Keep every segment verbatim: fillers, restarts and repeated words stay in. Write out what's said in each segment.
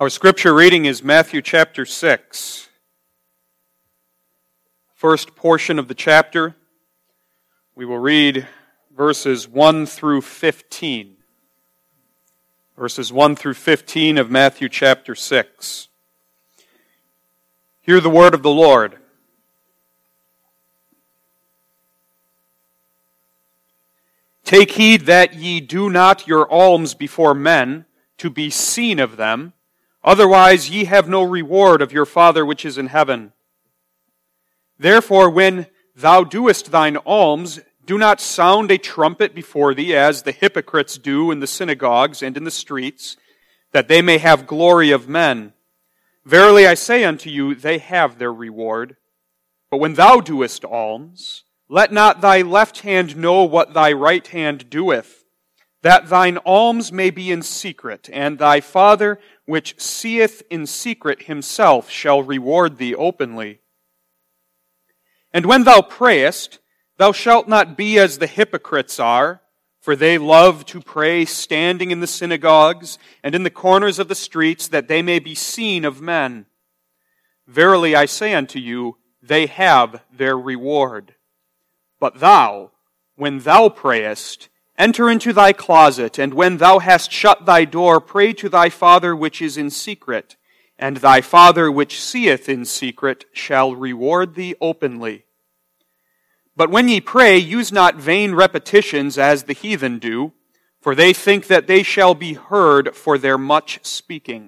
Our scripture reading is Matthew chapter six. First portion of the chapter. We will read verses one through fifteen. Verses one through fifteen of Matthew chapter six. Hear the word of the Lord. Take heed that ye do not your alms before men, to be seen of them. Otherwise ye have no reward of your Father which is in heaven. Therefore when thou doest thine alms, do not sound a trumpet before thee, as the hypocrites do in the synagogues and in the streets, that they may have glory of men. Verily I say unto you, they have their reward. But when thou doest alms, let not thy left hand know what thy right hand doeth, that thine alms may be in secret, and thy Father which seeth in secret himself shall reward thee openly. And when thou prayest, thou shalt not be as the hypocrites are, for they love to pray standing in the synagogues and in the corners of the streets, that they may be seen of men. Verily I say unto you, they have their reward. But thou, when thou prayest, enter into thy closet, and when thou hast shut thy door, pray to thy Father which is in secret, and thy Father which seeth in secret shall reward thee openly. But when ye pray, use not vain repetitions as the heathen do, for they think that they shall be heard for their much speaking.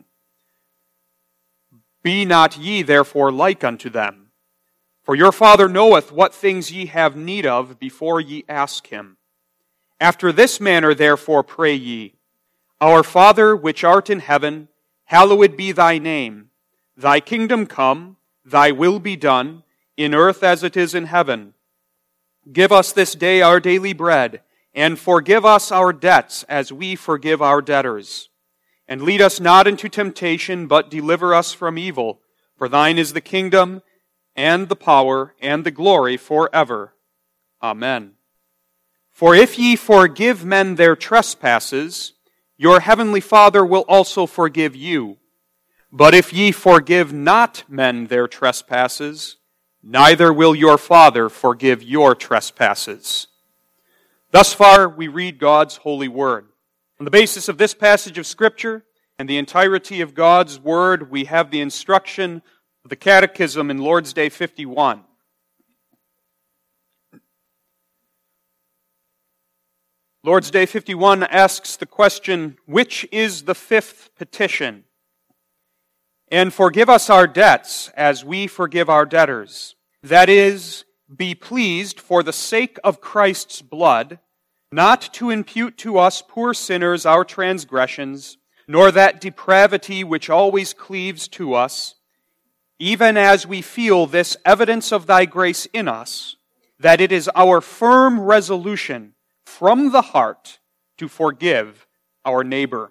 Be not ye therefore like unto them. For your Father knoweth what things ye have need of before ye ask him. After this manner therefore pray ye, Our Father which art in heaven, hallowed be thy name. Thy kingdom come, thy will be done, in earth as it is in heaven. Give us this day our daily bread, and forgive us our debts as we forgive our debtors. And lead us not into temptation, but deliver us from evil. For thine is the kingdom, and the power, and the glory forever. Amen. For if ye forgive men their trespasses, your heavenly Father will also forgive you. But if ye forgive not men their trespasses, neither will your Father forgive your trespasses. Thus far we read God's holy word. On the basis of this passage of Scripture and the entirety of God's word, we have the instruction of the Catechism in Lord's Day fifty-one. Lord's Day fifty-one asks the question, which is the fifth petition? And forgive us our debts as we forgive our debtors. That is, be pleased for the sake of Christ's blood, not to impute to us poor sinners our transgressions, nor that depravity which always cleaves to us, even as we feel this evidence of thy grace in us, that it is our firm resolution from the heart to forgive our neighbor.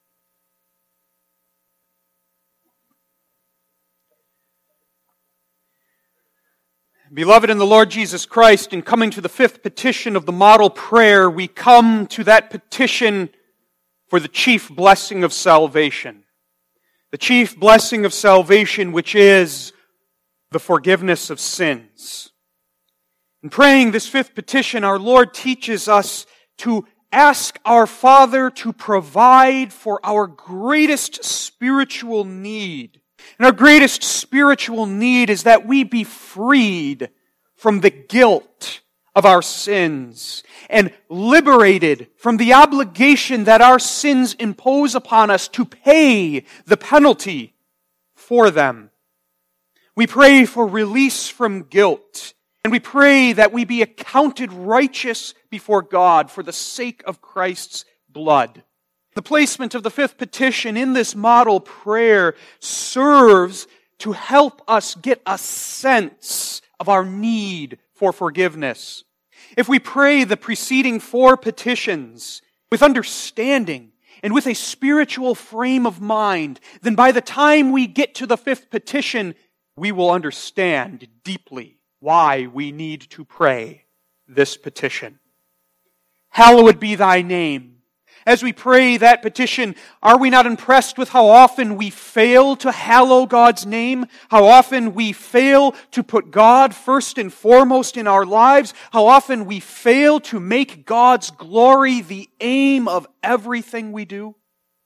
Beloved in the Lord Jesus Christ, in coming to the fifth petition of the model prayer, we come to that petition for the chief blessing of salvation. The chief blessing of salvation, which is the forgiveness of sins. In praying this fifth petition, our Lord teaches us to ask our Father to provide for our greatest spiritual need. And our greatest spiritual need is that we be freed from the guilt of our sins and liberated from the obligation that our sins impose upon us to pay the penalty for them. We pray for release from guilt, and we pray that we be accounted righteous before God for the sake of Christ's blood. The placement of the fifth petition in this model prayer serves to help us get a sense of our need for forgiveness. If we pray the preceding four petitions with understanding and with a spiritual frame of mind, then by the time we get to the fifth petition, we will understand deeply why we need to pray this petition. Hallowed be thy name. As we pray that petition, are we not impressed with how often we fail to hallow God's name? How often we fail to put God first and foremost in our lives? How often we fail to make God's glory the aim of everything we do?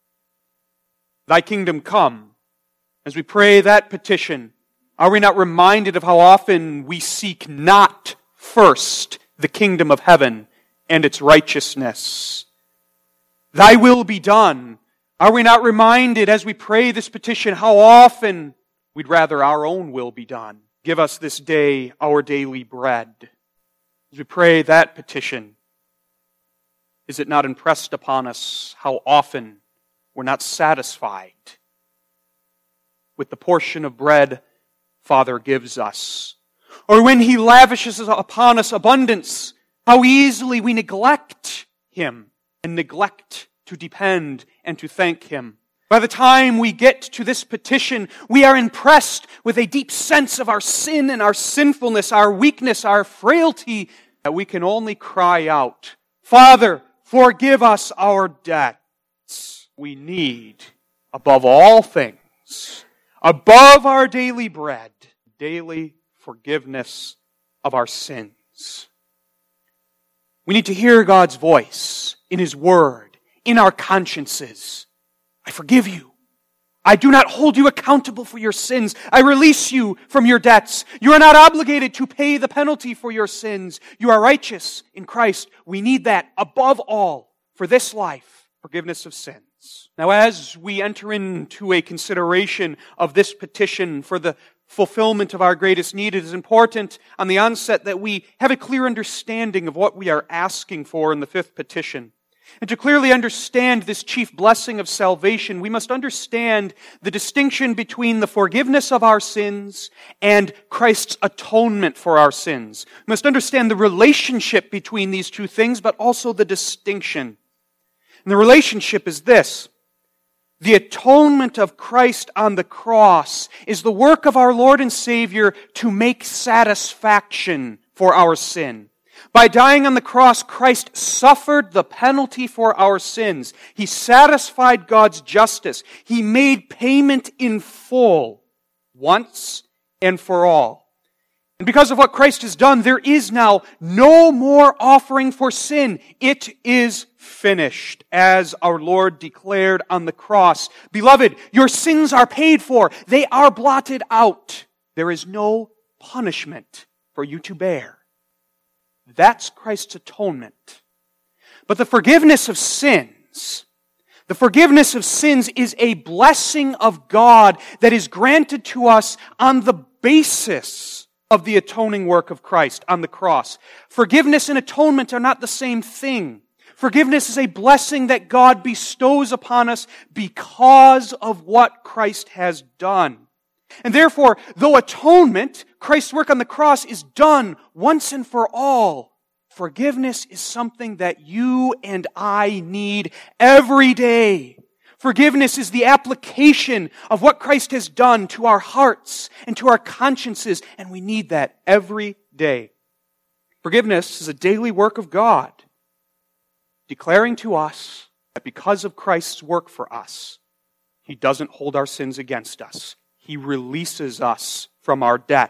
Thy kingdom come. As we pray that petition, are we not reminded of how often we seek not first the kingdom of heaven and its righteousness? Thy will be done. Are we not reminded as we pray this petition how often we'd rather our own will be done? Give us this day our daily bread. As we pray that petition, is it not impressed upon us how often we're not satisfied with the portion of bread Father gives us? Or when He lavishes upon us abundance, how easily we neglect Him and neglect to depend and to thank Him. By the time we get to this petition, we are impressed with a deep sense of our sin and our sinfulness, our weakness, our frailty, that we can only cry out, Father, forgive us our debts. We need, above all things, above our daily bread, daily forgiveness of our sins. We need to hear God's voice in His Word, in our consciences. I forgive you. I do not hold you accountable for your sins. I release you from your debts. You are not obligated to pay the penalty for your sins. You are righteous in Christ. We need that above all for this life, forgiveness of sins. Now, as we enter into a consideration of this petition for the fulfillment of our greatest need, it is important on the onset that we have a clear understanding of what we are asking for in the fifth petition. And to clearly understand this chief blessing of salvation, we must understand the distinction between the forgiveness of our sins and Christ's atonement for our sins. We must understand the relationship between these two things, but also the distinction. And the relationship is this. The atonement of Christ on the cross is the work of our Lord and Savior to make satisfaction for our sin. By dying on the cross, Christ suffered the penalty for our sins. He satisfied God's justice. He made payment in full, once and for all. And because of what Christ has done, there is now no more offering for sin. It is finished, as our Lord declared on the cross. Beloved, your sins are paid for. They are blotted out. There is no punishment for you to bear. That's Christ's atonement. But the forgiveness of sins, the forgiveness of sins is a blessing of God that is granted to us on the basis of the atoning work of Christ on the cross. Forgiveness and atonement are not the same thing. Forgiveness is a blessing that God bestows upon us because of what Christ has done. And therefore, though atonement, Christ's work on the cross, is done once and for all, forgiveness is something that you and I need every day. Forgiveness is the application of what Christ has done to our hearts and to our consciences, and we need that every day. Forgiveness is a daily work of God, declaring to us that because of Christ's work for us, He doesn't hold our sins against us. He releases us from our debt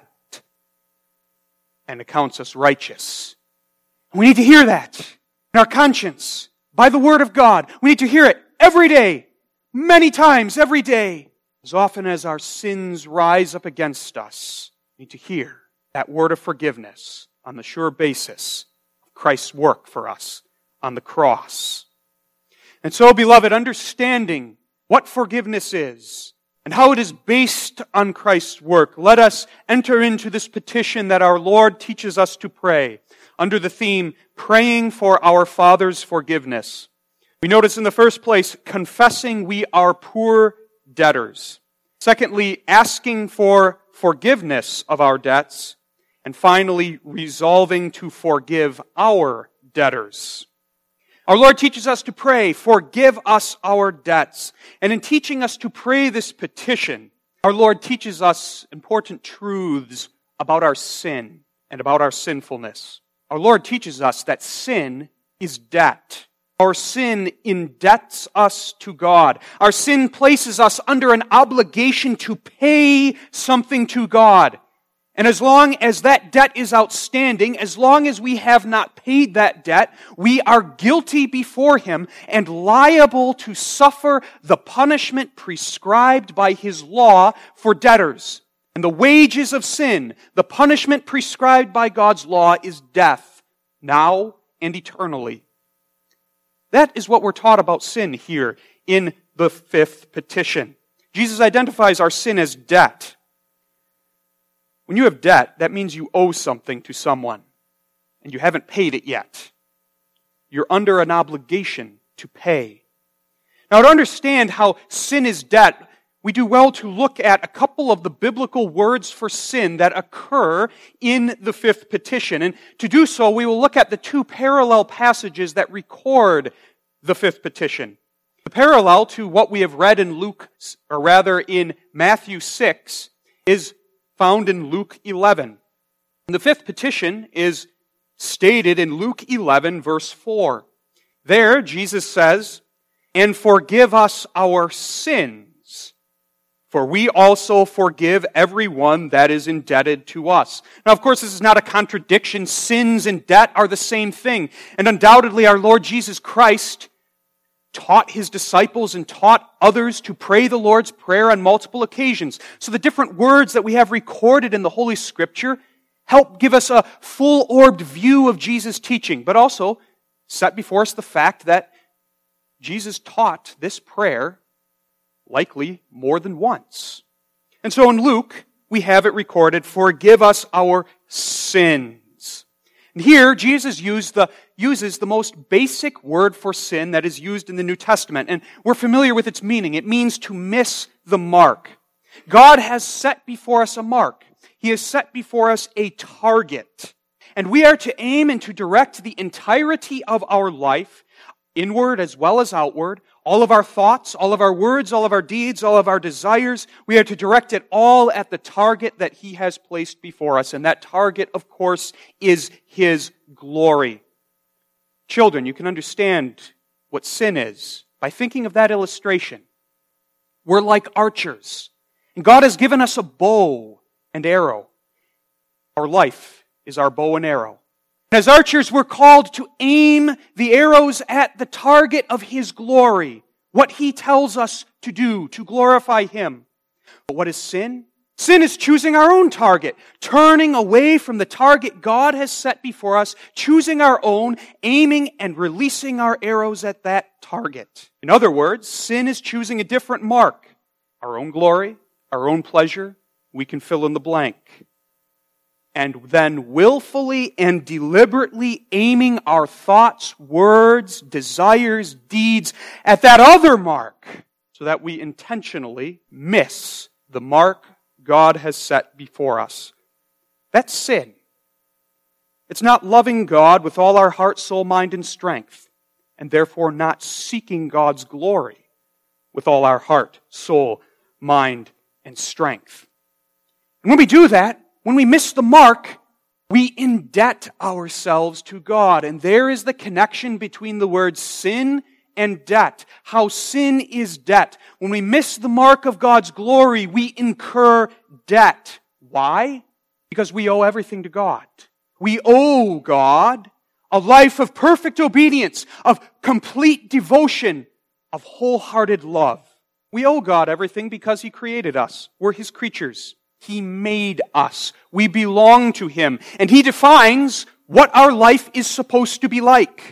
and accounts us righteous. We need to hear that in our conscience by the Word of God. We need to hear it every day, many times every day. As often as our sins rise up against us, we need to hear that word of forgiveness on the sure basis of Christ's work for us on the cross. And so, beloved, understanding what forgiveness is and how it is based on Christ's work, let us enter into this petition that our Lord teaches us to pray under the theme, Praying for Our Father's Forgiveness. We notice in the first place, confessing we are poor debtors. Secondly, asking for forgiveness of our debts. And finally, resolving to forgive our debtors. Our Lord teaches us to pray, forgive us our debts. And in teaching us to pray this petition, our Lord teaches us important truths about our sin and about our sinfulness. Our Lord teaches us that sin is debt. Our sin indebts us to God. Our sin places us under an obligation to pay something to God. And as long as that debt is outstanding, as long as we have not paid that debt, we are guilty before Him and liable to suffer the punishment prescribed by His law for debtors. And the wages of sin, the punishment prescribed by God's law, is death, now and eternally. That is what we're taught about sin here in the fifth petition. Jesus identifies our sin as debt. When you have debt, that means you owe something to someone, and you haven't paid it yet. You're under an obligation to pay. Now, to understand how sin is debt, we do well to look at a couple of the biblical words for sin that occur in the fifth petition. And to do so, we will look at the two parallel passages that record the fifth petition. The parallel to what we have read in Luke, or rather in Matthew six, is found in Luke eleven. And the fifth petition is stated in Luke eleven, verse four. There, Jesus says, "And forgive us our sins, for we also forgive everyone that is indebted to us." Now, of course, this is not a contradiction. Sins and debt are the same thing. And undoubtedly, our Lord Jesus Christ taught His disciples and taught others to pray the Lord's Prayer on multiple occasions. So the different words that we have recorded in the Holy Scripture help give us a full-orbed view of Jesus' teaching, but also set before us the fact that Jesus taught this prayer likely more than once. And so in Luke, we have it recorded, "Forgive us our sins." And here, Jesus used the, uses the most basic word for sin that is used in the New Testament, and we're familiar with its meaning. It means to miss the mark. God has set before us a mark. He has set before us a target. And we are to aim and to direct the entirety of our life, inward as well as outward, all of our thoughts, all of our words, all of our deeds, all of our desires, we are to direct it all at the target that He has placed before us. And that target, of course, is His glory. Children, you can understand what sin is by thinking of that illustration. We're like archers, and God has given us a bow and arrow. Our life is our bow and arrow. As archers, we're called to aim the arrows at the target of His glory, what He tells us to do, to glorify Him. But what is sin? Sin is choosing our own target, turning away from the target God has set before us, choosing our own, aiming and releasing our arrows at that target. In other words, sin is choosing a different mark. Our own glory, our own pleasure, we can fill in the blank. And then willfully and deliberately aiming our thoughts, words, desires, deeds at that other mark, so that we intentionally miss the mark God has set before us. That's sin. It's not loving God with all our heart, soul, mind, and strength, and therefore not seeking God's glory with all our heart, soul, mind, and strength. And when we do that, when we miss the mark, we indebt ourselves to God. And there is the connection between the words sin and debt. How sin is debt. When we miss the mark of God's glory, we incur debt. Why? Because we owe everything to God. We owe God a life of perfect obedience, of complete devotion, of wholehearted love. We owe God everything because He created us. We're His creatures. He made us. We belong to Him. And He defines what our life is supposed to be like.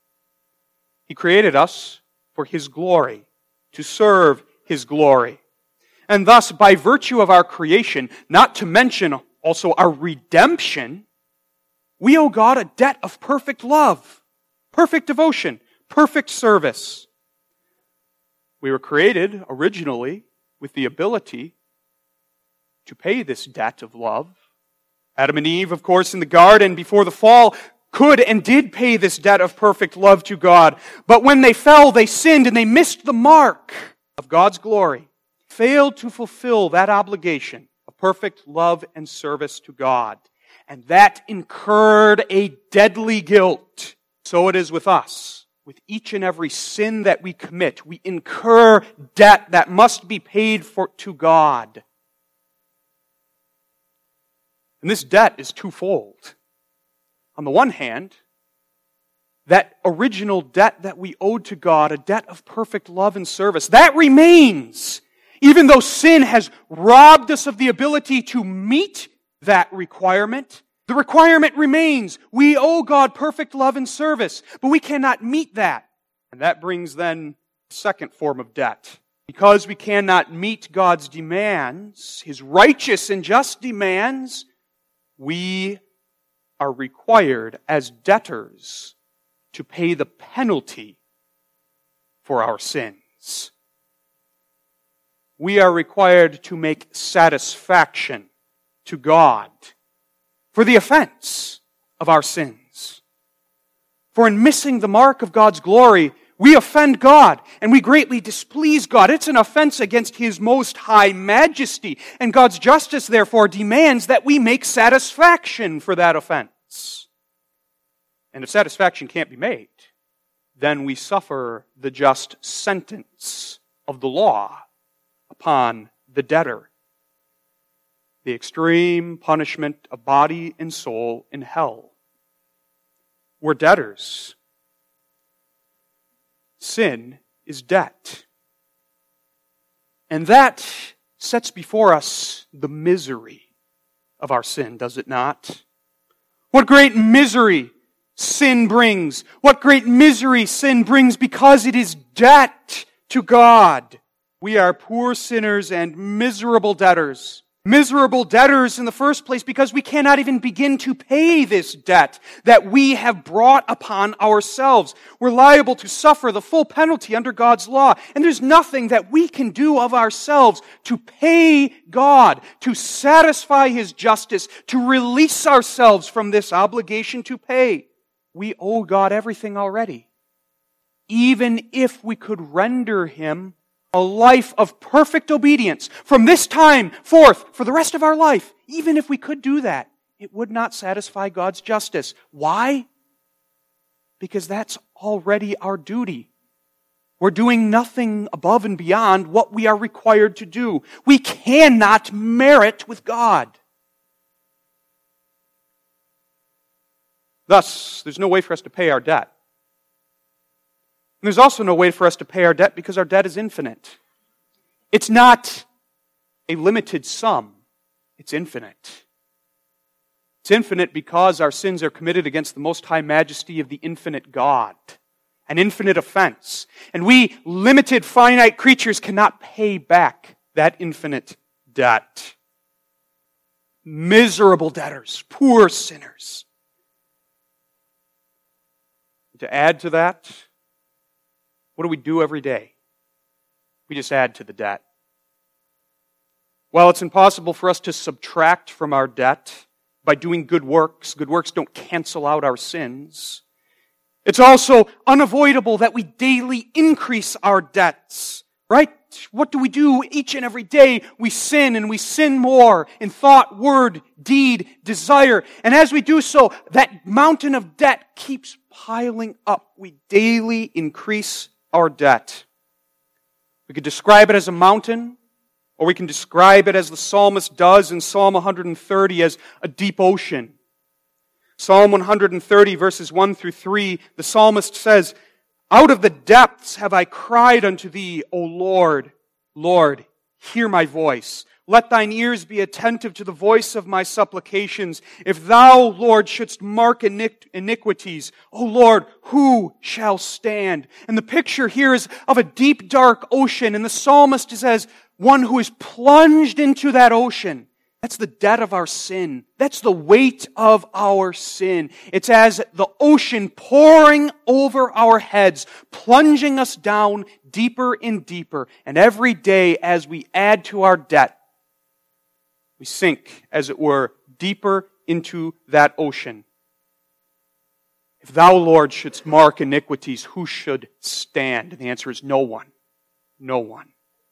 He created us for His glory, to serve His glory. And thus, by virtue of our creation, not to mention also our redemption, we owe God a debt of perfect love, perfect devotion, perfect service. We were created originally with the ability to pay this debt of love. Adam and Eve, of course, in the garden before the fall, could and did pay this debt of perfect love to God. But when they fell, they sinned and they missed the mark of God's glory, failed to fulfill that obligation of perfect love and service to God. And that incurred a deadly guilt. So it is with us. with each and every sin that we commit, we incur debt that must be paid for to God. And this debt is twofold. On the one hand, that original debt that we owed to God, a debt of perfect love and service, that remains, even though sin has robbed us of the ability to meet that requirement. The requirement remains. We owe God perfect love and service, but we cannot meet that. And that brings then a second form of debt. Because we cannot meet God's demands, His righteous and just demands, we are required as debtors to pay the penalty for our sins. We are required to make satisfaction to God for the offense of our sins. For in missing the mark of God's glory, we offend God and we greatly displease God. It's an offense against His most high majesty. And God's justice, therefore, demands that we make satisfaction for that offense. And if satisfaction can't be made, then we suffer the just sentence of the law upon the debtor. The extreme punishment of body and soul in hell. We're debtors. Sin is debt. And that sets before us the misery of our sin, does it not? What great misery sin brings. What great misery sin brings because it is debt to God. We are poor sinners and miserable debtors. Miserable debtors in the first place because we cannot even begin to pay this debt that we have brought upon ourselves. We're liable to suffer the full penalty under God's law. And there's nothing that we can do of ourselves to pay God, to satisfy His justice, to release ourselves from this obligation to pay. We owe God everything already. Even if we could render Him a life of perfect obedience from this time forth for the rest of our life, even if we could do that, it would not satisfy God's justice. Why? Because that's already our duty. We're doing nothing above and beyond what we are required to do. We cannot merit with God. Thus, there's no way for us to pay our debt. And there's also no way for us to pay our debt because our debt is infinite. It's not a limited sum. It's infinite. It's infinite because our sins are committed against the most high majesty of the infinite God. An infinite offense. And we limited, finite creatures cannot pay back that infinite debt. Miserable debtors, poor sinners. To add to that, what do we do every day? We just add to the debt. While it's impossible for us to subtract from our debt by doing good works, good works don't cancel out our sins. It's also unavoidable that we daily increase our debts, right? What do we do each and every day? We sin and we sin more in thought, word, deed, desire. And as we do so, that mountain of debt keeps piling up. We daily increase our debt. We could describe it as a mountain, or we can describe it as the psalmist does in Psalm one thirty as a deep ocean. Psalm one thirty verses one through three, the psalmist says, "Out of the depths have I cried unto Thee, O Lord. Lord, hear my voice. Let Thine ears be attentive to the voice of my supplications. If Thou, Lord, shouldst mark iniquities, O Lord, who shall stand?" And the picture here is of a deep, dark ocean, and the psalmist is as one who is plunged into that ocean. That's the debt of our sin. That's the weight of our sin. It's as the ocean pouring over our heads, plunging us down deeper and deeper. And every day as we add to our debt, we sink, as it were, deeper into that ocean. If Thou, Lord, shouldst mark iniquities, who should stand? And the answer is no one. No one.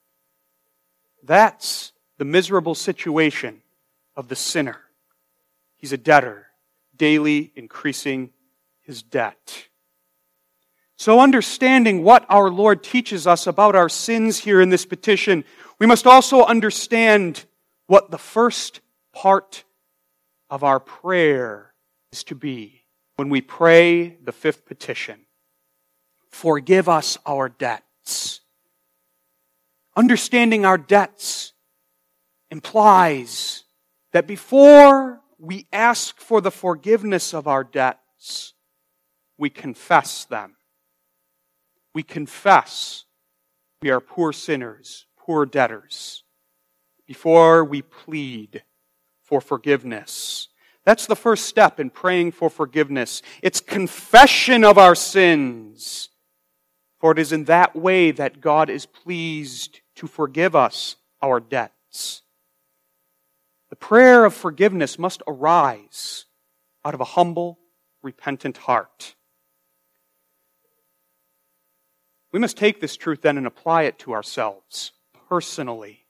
That's the miserable situation of the sinner. He's a debtor, daily increasing his debt. So understanding what our Lord teaches us about our sins here in this petition, we must also understand what the first part of our prayer is to be when we pray the fifth petition. Forgive us our debts. Understanding our debts implies that before we ask for the forgiveness of our debts, we confess them. We confess we are poor sinners, poor debtors, before we plead for forgiveness. That's the first step in praying for forgiveness. It's confession of our sins. For it is in that way that God is pleased to forgive us our debts. The prayer of forgiveness must arise out of a humble, repentant heart. We must take this truth then and apply it to ourselves personally.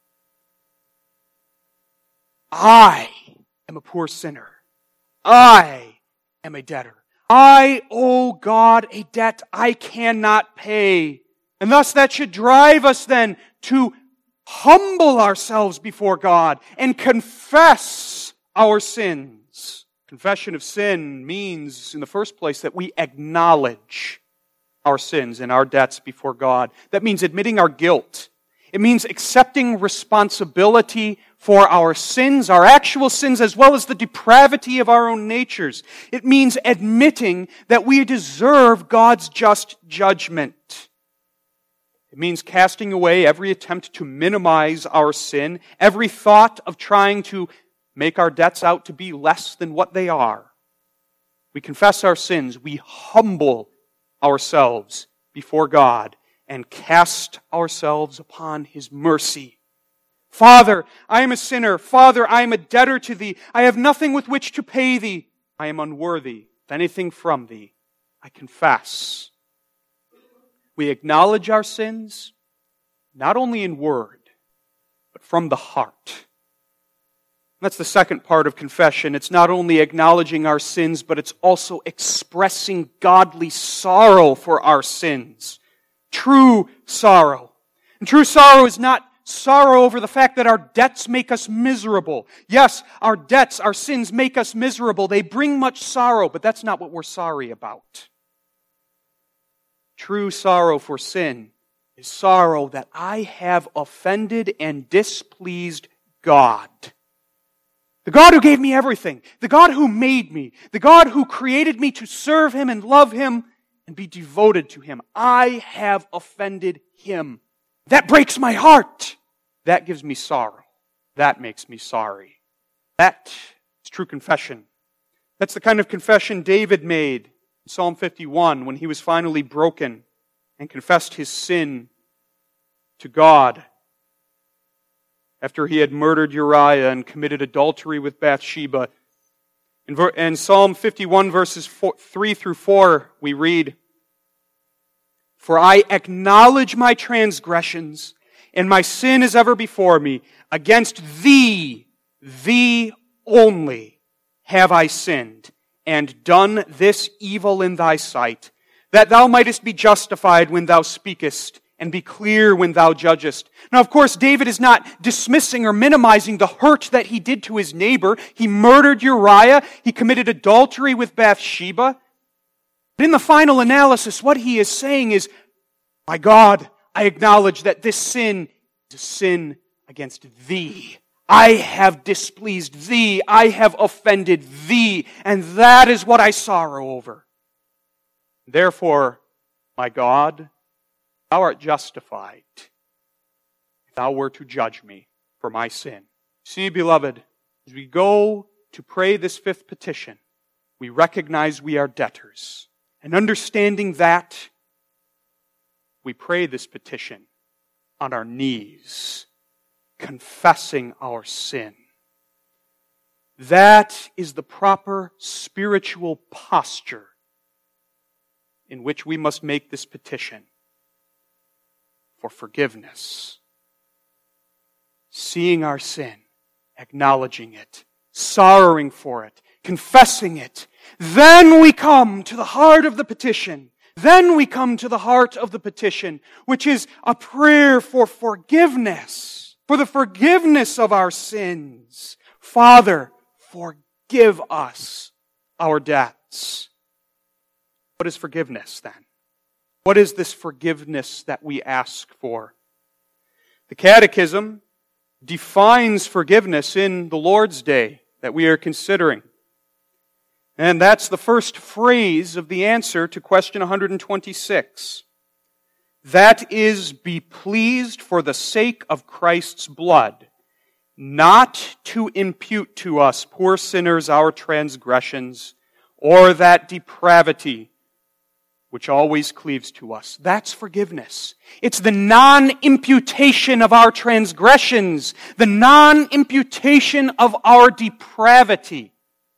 I am a poor sinner. I am a debtor. I owe God a debt I cannot pay. And thus that should drive us then to humble ourselves before God and confess our sins. Confession of sin means, in the first place, that we acknowledge our sins and our debts before God. That means admitting our guilt. It means accepting responsibility for our sins, our actual sins, as well as the depravity of our own natures. It means admitting that we deserve God's just judgment. It means casting away every attempt to minimize our sin, every thought of trying to make our debts out to be less than what they are. We confess our sins, we humble ourselves before God, and cast ourselves upon His mercy. Father, I am a sinner. Father, I am a debtor to Thee. I have nothing with which to pay Thee. I am unworthy of anything from Thee. I confess. We acknowledge our sins, not only in word, but from the heart. That's the second part of confession. It's not only acknowledging our sins, but it's also expressing godly sorrow for our sins. True sorrow. And true sorrow is not sorrow over the fact that our debts make us miserable. Yes, our debts, our sins make us miserable. They bring much sorrow, but that's not what we're sorry about. True sorrow for sin is sorrow that I have offended and displeased God. The God who gave me everything. The God who made me. The God who created me to serve Him and love Him and be devoted to Him. I have offended Him. That breaks my heart. That gives me sorrow. That makes me sorry. That is true confession. That's the kind of confession David made in Psalm fifty-one when he was finally broken and confessed his sin to God after he had murdered Uriah and committed adultery with Bathsheba. In, ver- in Psalm fifty-one, verses four, three through four, we read, "For I acknowledge my transgressions, and my sin is ever before me. Against Thee, Thee only, have I sinned, and done this evil in Thy sight, that Thou mightest be justified when Thou speakest, and be clear when Thou judgest." Now, of course, David is not dismissing or minimizing the hurt that he did to his neighbor. He murdered Uriah. He committed adultery with Bathsheba. But in the final analysis, what he is saying is, my God, I acknowledge that this sin is a sin against Thee. I have displeased Thee. I have offended Thee. And that is what I sorrow over. Therefore, my God, Thou art justified if Thou were to judge me for my sin. See, beloved, as we go to pray this fifth petition, we recognize we are debtors. And understanding that, we pray this petition on our knees, confessing our sin. That is the proper spiritual posture in which we must make this petition for forgiveness. Seeing our sin, acknowledging it, sorrowing for it, confessing it. Then we come to the heart of the petition. Then we come to the heart of the petition, which is a prayer for forgiveness, for the forgiveness of our sins. Father, forgive us our debts. What is forgiveness then? What is this forgiveness that we ask for? The Catechism defines forgiveness in the Lord's Day that we are considering. And that's the first phrase of the answer to question one hundred twenty-six. That is, be pleased for the sake of Christ's blood, not to impute to us, poor sinners, our transgressions, or that depravity which always cleaves to us. That's forgiveness. It's the non-imputation of our transgressions, the non-imputation of our depravity.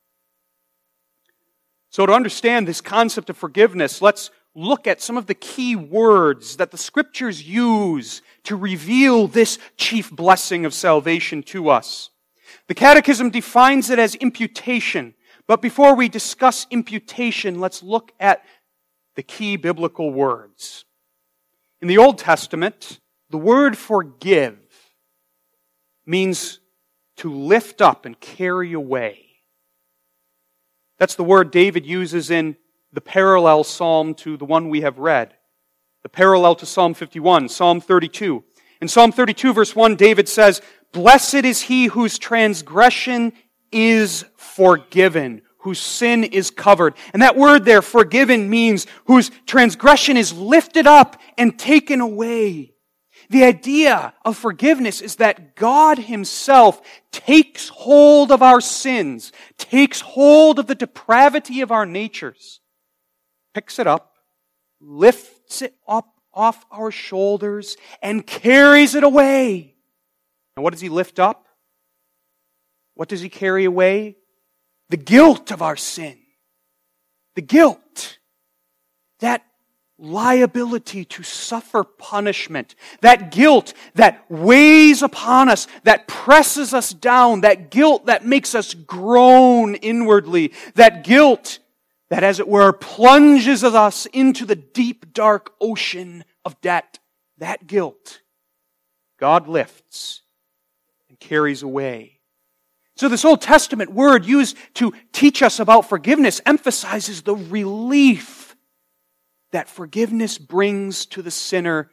So to understand this concept of forgiveness, let's look at some of the key words that the Scriptures use to reveal this chief blessing of salvation to us. The Catechism defines it as imputation, but before we discuss imputation, let's look at the key biblical words. In the Old Testament, the word forgive means to lift up and carry away. That's the word David uses in the parallel psalm to the one we have read. The parallel to Psalm fifty-one, Psalm thirty-two. In Psalm thirty-two, verse one, David says, "Blessed is he whose transgression is forgiven, whose sin is covered." And that word there, forgiven, means whose transgression is lifted up and taken away. The idea of forgiveness is that God Himself takes hold of our sins, takes hold of the depravity of our natures, picks it up, lifts it up off our shoulders, and carries it away. And what does He lift up? What does He carry away? The guilt of our sin. The guilt. That liability to suffer punishment. That guilt that weighs upon us, that presses us down. That guilt that makes us groan inwardly. That guilt that, as it were, plunges us into the deep, dark ocean of debt. That guilt God lifts and carries away. So this Old Testament word used to teach us about forgiveness emphasizes the relief that forgiveness brings to the sinner.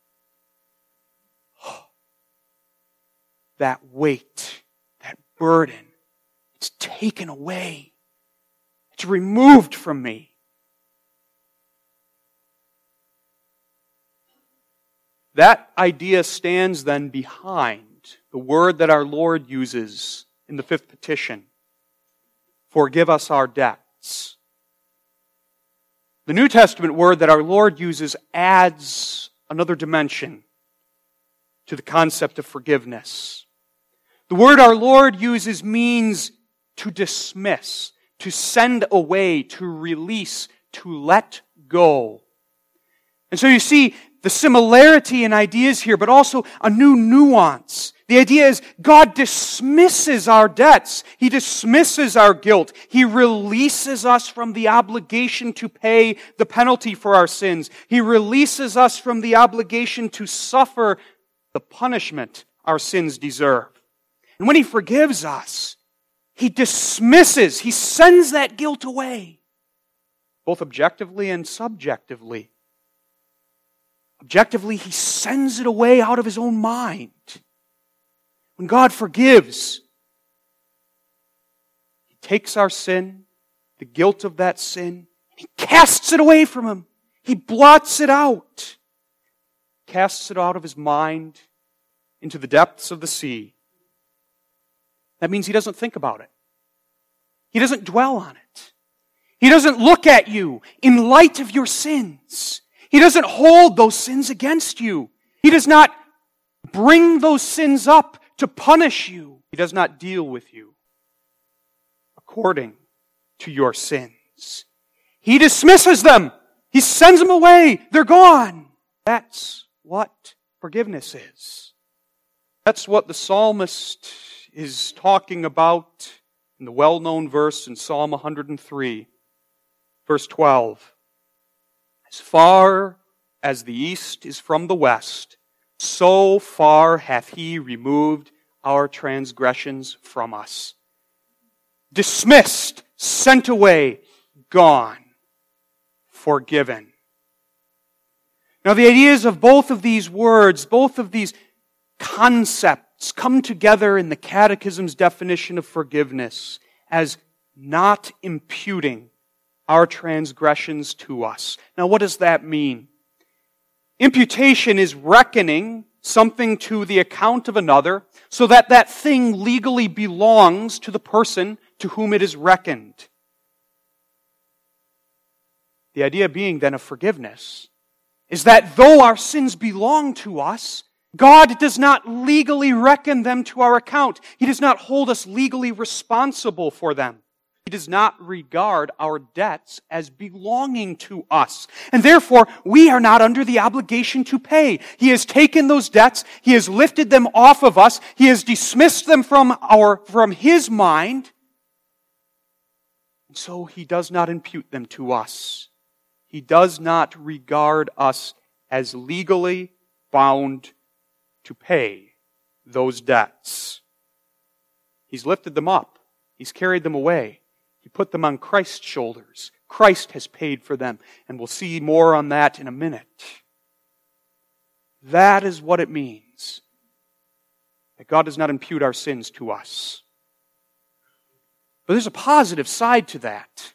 That weight, that burden, it's taken away. It's removed from me. That idea stands then behind the word that our Lord uses in the fifth petition. Forgive us our debts. The New Testament word that our Lord uses adds another dimension to the concept of forgiveness. The word our Lord uses means to dismiss, to send away, to release, to let go. And so you see the similarity in ideas here, but also a new nuance. The idea is God dismisses our debts. He dismisses our guilt. He releases us from the obligation to pay the penalty for our sins. He releases us from the obligation to suffer the punishment our sins deserve. And when He forgives us, He dismisses, He sends that guilt away, both objectively and subjectively. Objectively, He sends it away out of His own mind. When God forgives, He takes our sin, the guilt of that sin, He casts it away from Him. He blots it out. Casts it out of His mind into the depths of the sea. That means He doesn't think about it. He doesn't dwell on it. He doesn't look at you in light of your sins. He doesn't hold those sins against you. He does not bring those sins up to punish you. He does not deal with you according to your sins. He dismisses them. He sends them away. They're gone. That's what forgiveness is. That's what the psalmist is talking about in the well-known verse in Psalm one hundred three, verse twelve. As far as the east is from the west, so far hath he removed our transgressions from us. Dismissed, sent away, gone, forgiven. Now the ideas of both of these words, both of these concepts come together in the Catechism's definition of forgiveness as not imputing our transgressions to us. Now what does that mean? Imputation is reckoning something to the account of another so that that thing legally belongs to the person to whom it is reckoned. The idea being then of forgiveness is that though our sins belong to us, God does not legally reckon them to our account. He does not hold us legally responsible for them. He does not regard our debts as belonging to us. And therefore, we are not under the obligation to pay. He has taken those debts. He has lifted them off of us. He has dismissed them from our, from His mind. And so He does not impute them to us. He does not regard us as legally bound to pay those debts. He's lifted them up. He's carried them away. He put them on Christ's shoulders. Christ has paid for them. And we'll see more on that in a minute. That is what it means. That God does not impute our sins to us. But there's a positive side to that.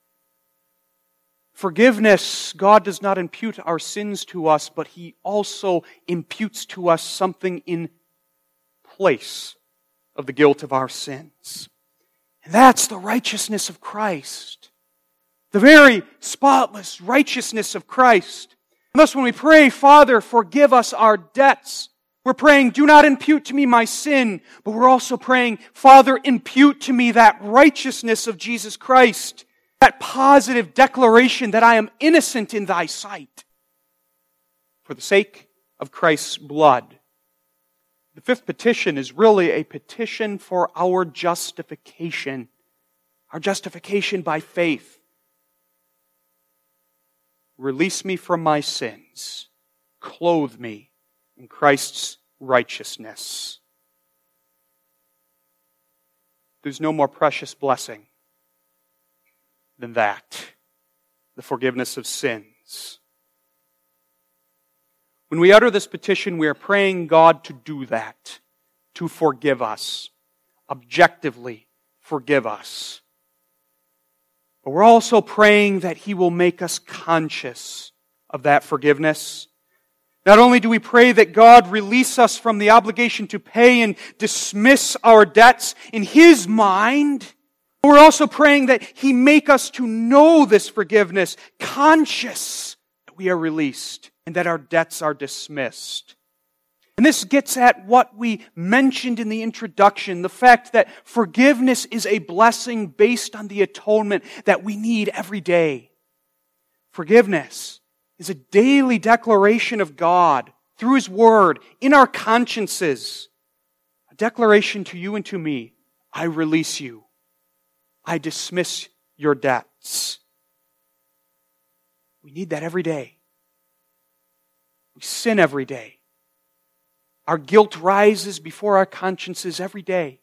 Forgiveness, God does not impute our sins to us, but He also imputes to us something in place of the guilt of our sins. And that's the righteousness of Christ. The very spotless righteousness of Christ. And thus when we pray, Father, forgive us our debts, we're praying, do not impute to me my sin, but we're also praying, Father, impute to me that righteousness of Jesus Christ. That positive declaration that I am innocent in Thy sight for the sake of Christ's blood. The fifth petition is really a petition for our justification. Our justification by faith. Release me from my sins. Clothe me in Christ's righteousness. There's no more precious blessing than that, the forgiveness of sins. When we utter this petition, we are praying God to do that, to forgive us, objectively forgive us. But we're also praying that He will make us conscious of that forgiveness. Not only do we pray that God release us from the obligation to pay and dismiss our debts in His mind, we're also praying that He make us to know this forgiveness, conscious that we are released and that our debts are dismissed. And this gets at what we mentioned in the introduction, the fact that forgiveness is a blessing based on the atonement that we need every day. Forgiveness is a daily declaration of God through His Word in our consciences. A declaration to you and to me, I release you. I dismiss your debts. We need that every day. We sin every day. Our guilt rises before our consciences every day.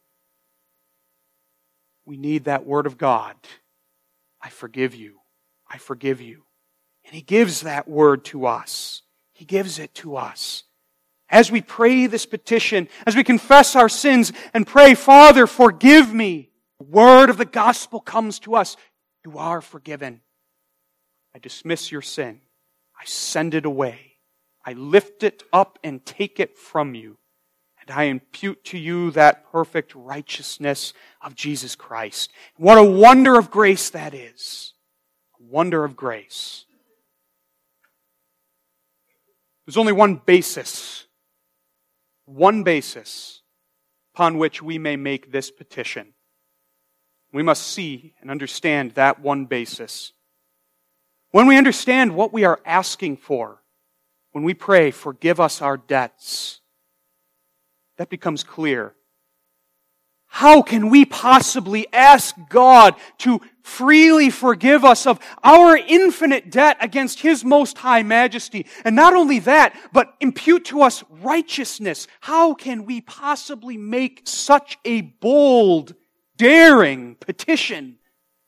We need that Word of God. I forgive you. I forgive you. And He gives that Word to us. He gives it to us. As we pray this petition, as we confess our sins and pray, Father, forgive me, the word of the gospel comes to us. You are forgiven. I dismiss your sin. I send it away. I lift it up and take it from you. And I impute to you that perfect righteousness of Jesus Christ. What a wonder of grace that is. A wonder of grace. There's only one basis. One basis upon which we may make this petition. We must see and understand that one basis. When we understand what we are asking for, when we pray, forgive us our debts, that becomes clear How can we possibly ask God to freely forgive us of our infinite debt against His most high majesty? And not only that, but impute to us righteousness. How can we possibly make such a bold, daring petition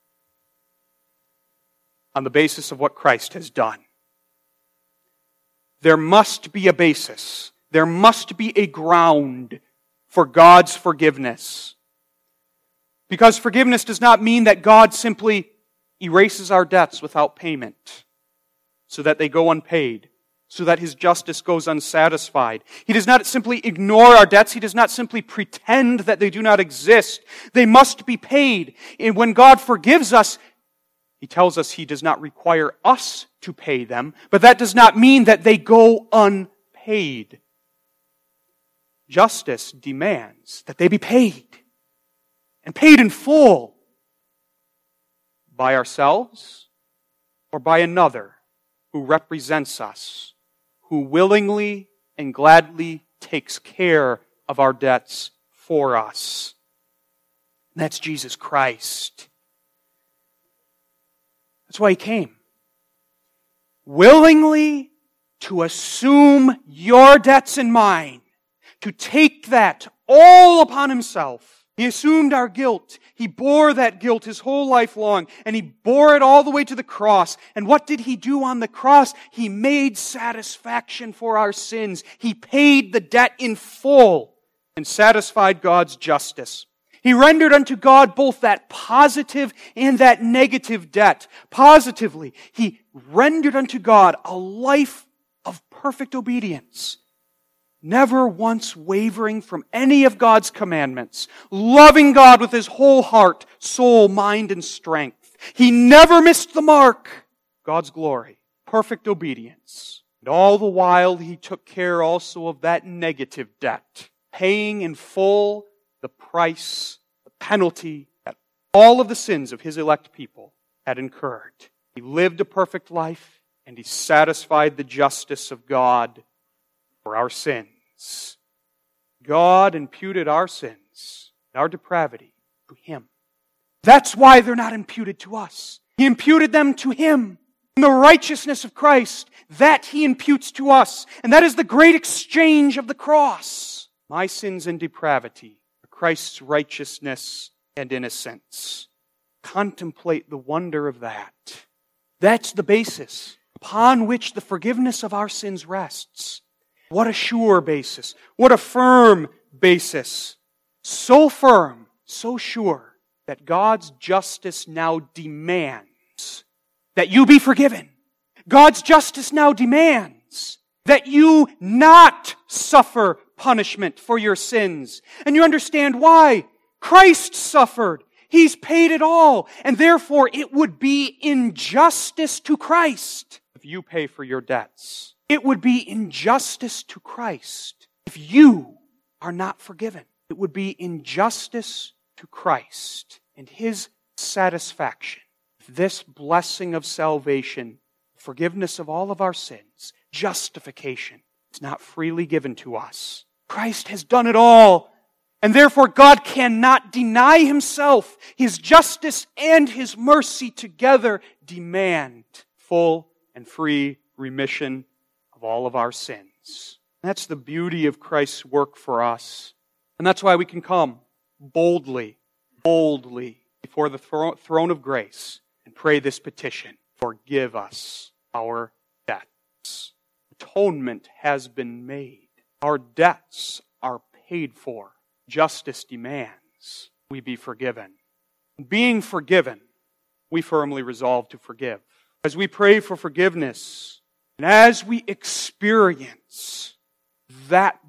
on the basis of what Christ has done? There must be a basis. There must be a ground for God's forgiveness. Because forgiveness does not mean that God simply erases our debts without payment, so that they go unpaid, so that His justice goes unsatisfied. He does not simply ignore our debts. He does not simply pretend that they do not exist. They must be paid. And when God forgives us, He tells us He does not require us to pay them, but that does not mean that they go unpaid. Justice demands that they be paid, and paid in full, by ourselves or by another who represents us, who willingly and gladly takes care of our debts for us. And that's Jesus Christ. That's why He came. Willingly to assume your debts and mine, to take that all upon Himself. He assumed our guilt. He bore that guilt His whole life long, and He bore it all the way to the cross. And what did He do on the cross? He made satisfaction for our sins. He paid the debt in full and satisfied God's justice. He rendered unto God both that positive and that negative debt. Positively, He rendered unto God a life of perfect obedience, never once wavering from any of God's commandments, loving God with His whole heart, soul, mind, and strength. He never missed the mark. God's glory, perfect obedience. And all the while He took care also of that negative debt, paying in full the price, the penalty that all of the sins of His elect people had incurred. He lived a perfect life, and He satisfied the justice of God for our sins. God imputed our sins, our depravity, to Him. That's why they're not imputed to us. He imputed them to Him. And the righteousness of Christ, that He imputes to us. And that is the great exchange of the cross. My sins and depravity, Christ's righteousness and innocence. Contemplate the wonder of that. That's the basis upon which the forgiveness of our sins rests. What a sure basis. What a firm basis. So firm, so sure, that God's justice now demands that you be forgiven. God's justice now demands that you not suffer punishment for your sins. And you understand why. Christ suffered. He's paid it all. And therefore it would be injustice to Christ if you pay for your debts. It would be injustice to Christ if you are not forgiven. It would be injustice to Christ and His satisfaction. This blessing of salvation, forgiveness of all of our sins, justification, is not freely given to us. Christ has done it all. And therefore God cannot deny Himself. His justice and His mercy together demand full and free remission of all of our sins. That's the beauty of Christ's work for us. And that's why we can come boldly, boldly before the throne of grace and pray this petition. Forgive us our debts. Atonement has been made. Our debts are paid for. Justice demands we be forgiven. Being forgiven, we firmly resolve to forgive. As we pray for forgiveness, and as we experience that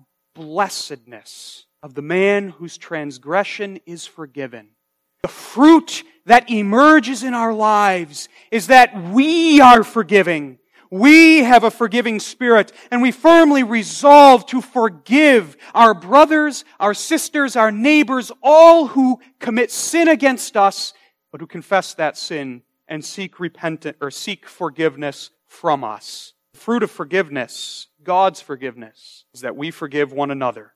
blessedness of the man whose transgression is forgiven, the fruit that emerges in our lives is that we are forgiving. We have a forgiving spirit, and we firmly resolve to forgive our brothers, our sisters, our neighbors, all who commit sin against us, but who confess that sin and seek repentance or seek forgiveness from us. The fruit of forgiveness, God's forgiveness, is that we forgive one another.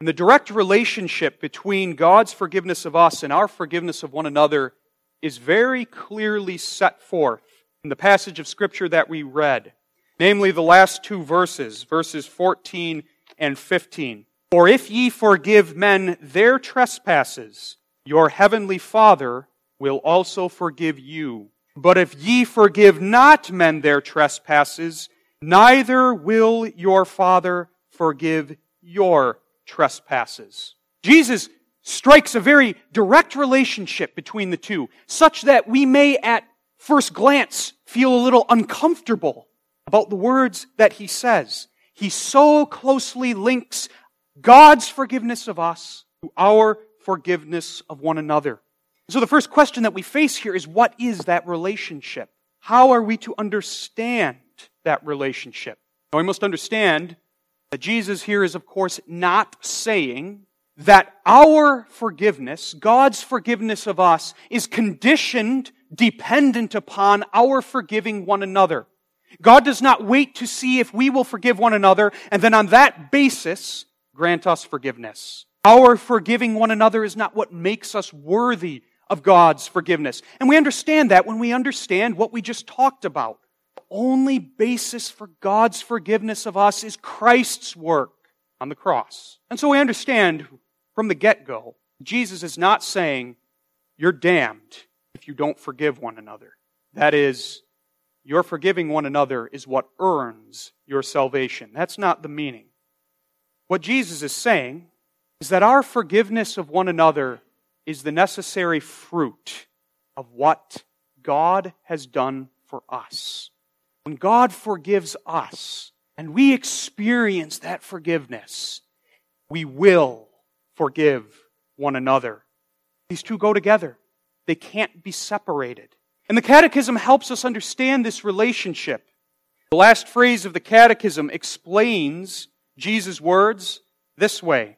And the direct relationship between God's forgiveness of us and our forgiveness of one another is very clearly set forth in the passage of Scripture that we read, namely the last two verses, verses fourteen and fifteen. For if ye forgive men their trespasses, your heavenly Father will also forgive you. But if ye forgive not men their trespasses, neither will your Father forgive your trespasses. Jesus strikes a very direct relationship between the two, such that we may at first glance feel a little uncomfortable about the words that he says. He so closely links God's forgiveness of us to our forgiveness of one another. So the first question that we face here is, what is that relationship? How are we to understand that relationship? Now we must understand that Jesus here is, of course, not saying that our forgiveness, God's forgiveness of us, is conditioned, dependent upon our forgiving one another. God does not wait to see if we will forgive one another, and then on that basis, grant us forgiveness. Our forgiving one another is not what makes us worthy of God's forgiveness. And we understand that when we understand what we just talked about. The only basis for God's forgiveness of us is Christ's work on the cross. And so we understand from the get-go, Jesus is not saying, you're damned if you don't forgive one another. That is, your forgiving one another is what earns your salvation. That's not the meaning. What Jesus is saying is that our forgiveness of one another is the necessary fruit of what God has done for us. When God forgives us, and we experience that forgiveness, we will forgive one another. These two go together. They can't be separated. And the Catechism helps us understand this relationship. The last phrase of the Catechism explains Jesus' words this way: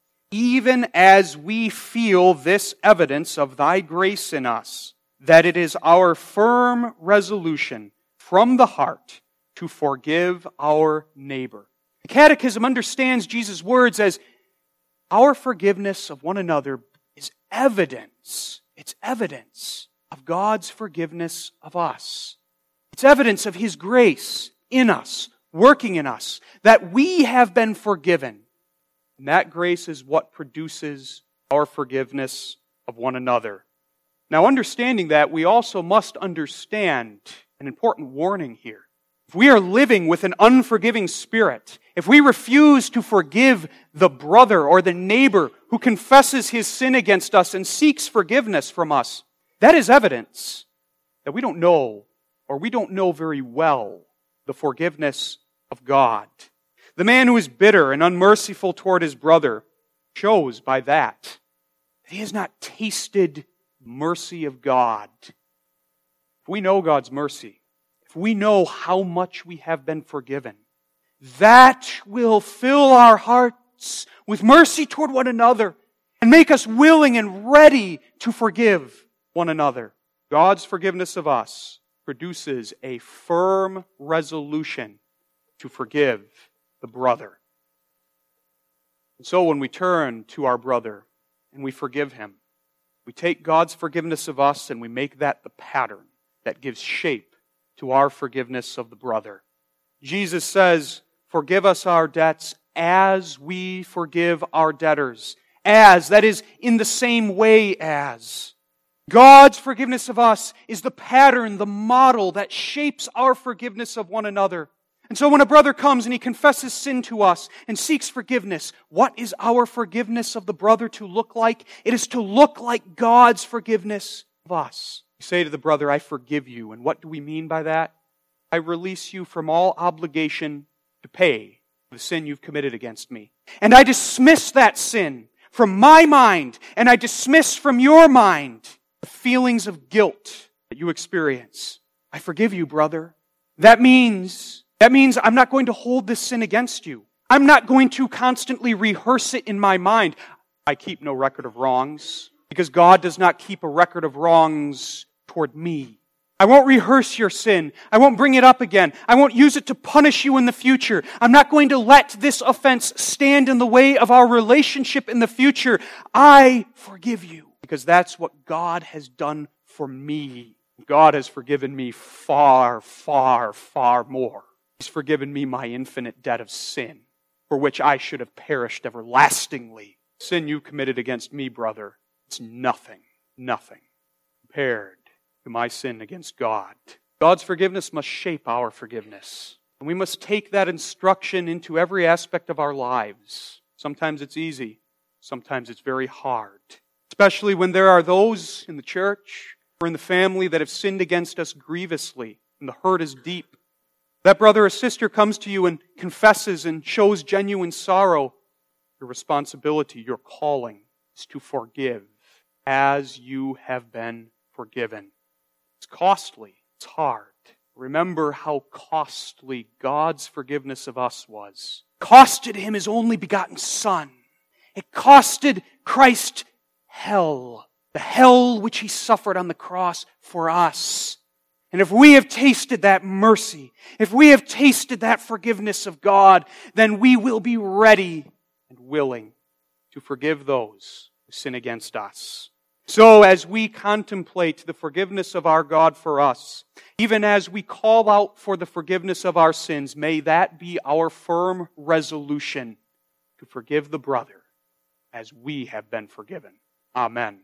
even as we feel this evidence of thy grace in us, that it is our firm resolution from the heart to forgive our neighbor. The Catechism understands Jesus' words as our forgiveness of one another is evidence. It's evidence of God's forgiveness of us. It's evidence of His grace in us, working in us, that we have been forgiven. And that grace is what produces our forgiveness of one another. Now, understanding that, we also must understand an important warning here. If we are living with an unforgiving spirit, if we refuse to forgive the brother or the neighbor who confesses his sin against us and seeks forgiveness from us, that is evidence that we don't know, or we don't know very well, the forgiveness of God. The man who is bitter and unmerciful toward his brother shows by that that he has not tasted mercy of God. If we know God's mercy, if we know how much we have been forgiven, that will fill our hearts with mercy toward one another and make us willing and ready to forgive one another. God's forgiveness of us produces a firm resolution to forgive the brother. And so when we turn to our brother and we forgive him, we take God's forgiveness of us and we make that the pattern that gives shape to our forgiveness of the brother. Jesus says, forgive us our debts as we forgive our debtors. As, that is, in the same way as. God's forgiveness of us is the pattern, the model that shapes our forgiveness of one another. And so when a brother comes and he confesses sin to us and seeks forgiveness, what is our forgiveness of the brother to look like? It is to look like God's forgiveness of us. We say to the brother, I forgive you. And what do we mean by that? I release you from all obligation to pay the sin you've committed against me. And I dismiss that sin from my mind, and I dismiss from your mind the feelings of guilt that you experience. I forgive you, brother. That means, that means I'm not going to hold this sin against you. I'm not going to constantly rehearse it in my mind. I keep no record of wrongs, because God does not keep a record of wrongs toward me. I won't rehearse your sin. I won't bring it up again. I won't use it to punish you in the future. I'm not going to let this offense stand in the way of our relationship in the future. I forgive you because that's what God has done for me. God has forgiven me far, far, far more. He's forgiven me my infinite debt of sin, for which I should have perished everlastingly. Sin you committed against me, brother, it's nothing, nothing compared to my sin against God. God's forgiveness must shape our forgiveness. And we must take that instruction into every aspect of our lives. Sometimes it's easy. Sometimes it's very hard. Especially when there are those in the church or in the family that have sinned against us grievously, and the hurt is deep. That brother or sister comes to you and confesses and shows genuine sorrow. Your responsibility, your calling, is to forgive as you have been forgiven. It's costly. It's hard. Remember how costly God's forgiveness of us was. It costed Him His only begotten Son. It costed Christ hell. The hell which He suffered on the cross for us. And if we have tasted that mercy, if we have tasted that forgiveness of God, then we will be ready and willing to forgive those who sin against us. So as we contemplate the forgiveness of our God for us, even as we call out for the forgiveness of our sins, may that be our firm resolution to forgive the brother as we have been forgiven. Amen.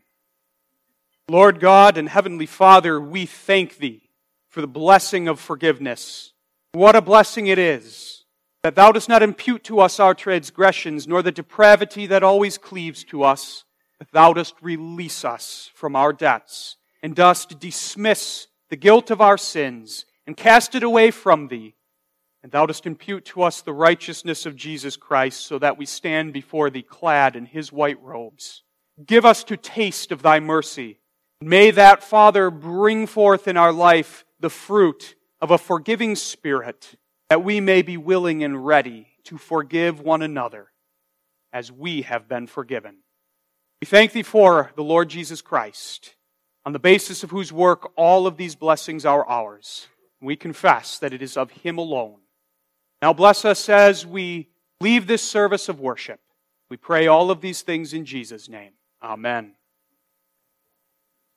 Lord God and Heavenly Father, we thank Thee for the blessing of forgiveness. What a blessing it is that Thou dost not impute to us our transgressions, nor the depravity that always cleaves to us, but Thou dost release us from our debts, and dost dismiss the guilt of our sins, and cast it away from Thee, and Thou dost impute to us the righteousness of Jesus Christ, so that we stand before Thee clad in His white robes. Give us to taste of Thy mercy. May that, Father, bring forth in our life the fruit of a forgiving spirit, that we may be willing and ready to forgive one another as we have been forgiven. We thank Thee for the Lord Jesus Christ, on the basis of whose work all of these blessings are ours. We confess that it is of Him alone. Now bless us as we leave this service of worship. We pray all of these things in Jesus' name. Amen.